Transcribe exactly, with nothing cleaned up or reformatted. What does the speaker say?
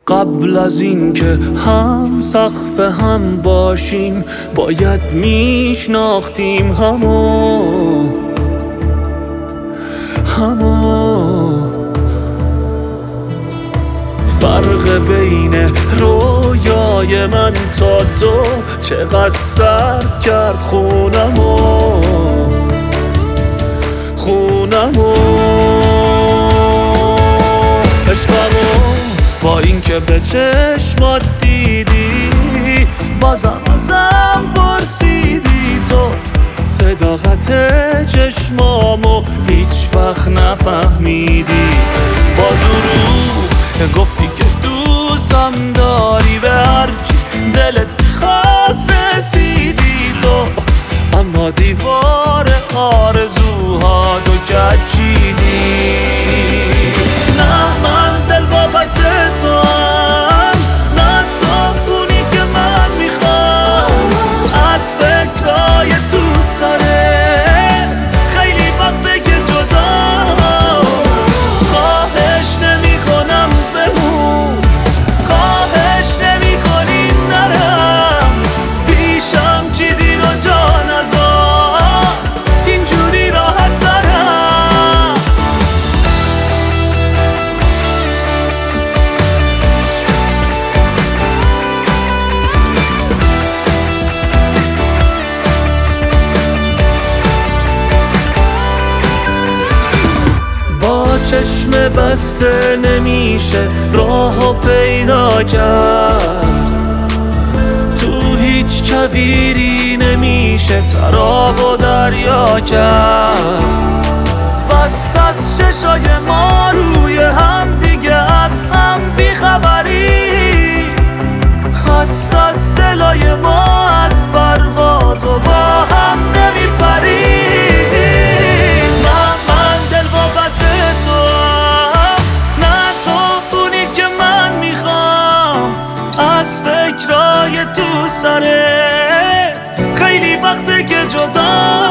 قبل از این که هم سقف هم باشیم باید میشناختیم همو همو فرق بین رویای من تا تو چقدر سر کرد خونمو خونمو عشقمو با این که به چشمات دیدی بازم ازم پرسیدی تو صداقت چشمامو هیچ وقت نفهمیدی با دروغ گفتی که دوستم داری به هرچی دلت میخواست رسیدی تو اما دیوار آرزوها تو کچیدی نه من دل واپس تو هم نه تو اونی که من میخوام از فکرهای تو سرت خیلی وقته که جدا خواهش نمی کنم بمون خواهش نمی کنی نرم پیشم چیزی رو جا نذار اینجوری راحت ترم با چشم بسته نمیشه راهو پیدا کرد تو هیچ کویری نمیشه سراب و دریا کرد بست از چشای ما روی هم دیگه از هم بیخبری خست از دلای ما از پرواز و با هم نمیپری نه من دل واپس تو هم نه تو اونی که من میخوام از فکرای تو سرت خیلی وقته که جدا